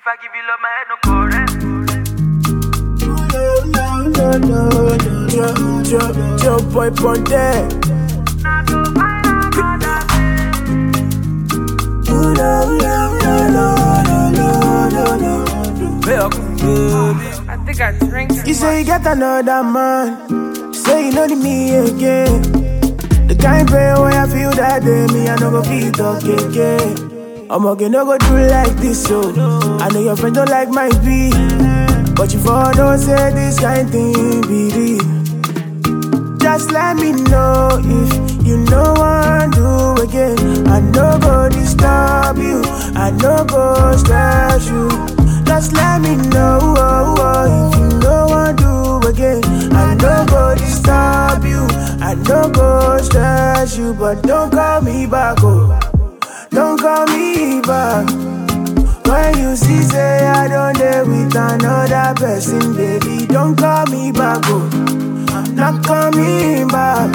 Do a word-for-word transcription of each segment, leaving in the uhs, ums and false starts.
If I give you love, my head no correct. No, no, no, no, no. Joe, Joe boy Ponte. Not to find another No, no, no, no, no, no, no. I think I drank too You say you much. got another man. Say you know the me again. The kind pain where I feel that day, me I no go feel talk again. I'm okay, no go do like this, so I know your friend don't like my beat, but you for don't say this kind thing be real. Just let me know if you know what do again. I no go disturb you, I no go stress you. Just let me know oh, oh, if you know what do again. I no go disturb you, I no go stress you, but don't call me back, oh. Don't call me back. When you see say I don't dare with another person, baby, don't call me back, oh. I'm not coming back.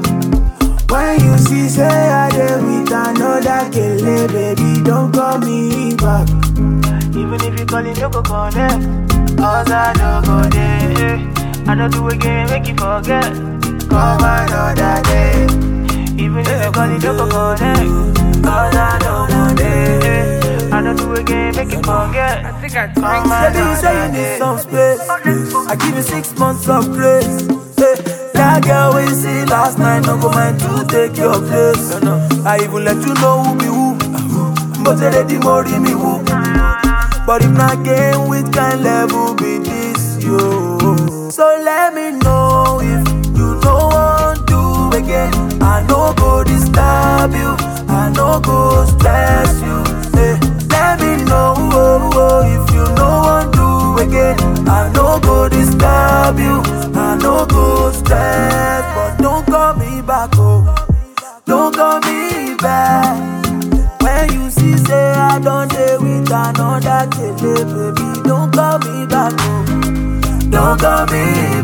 When you see say I dare with another kele, baby, don't call me back. Even if you call it, no go connect. Cause I don't go there. I don't do again, make you forget. Come another day. Even if you call it, no go connect. Cause I don't want it. I don't do again, make you forget. I think I drank Baby, too you much. say you need some space. I give you six months of grace. Hey, that girl we see last night, no go mind to take your place. I even let you know who be who. But they ready more me who. But if not game with kind level be this, yo. So let me know if you don't want to again. I no go disturb you, I no go stress you. Hey, let me know oh, oh, if you no want to again. I no go disturb you, I no go stress. But don't call me back, oh. Don't call me back. When you see say I don't dare with another kele, baby, don't call me back, oh. Don't call me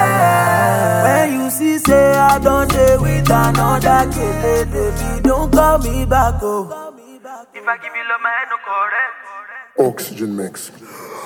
back. When you see say I don't dare with another kele, baby, don't call me back, oh. If I give you love, my head no correct. Oxygen mix.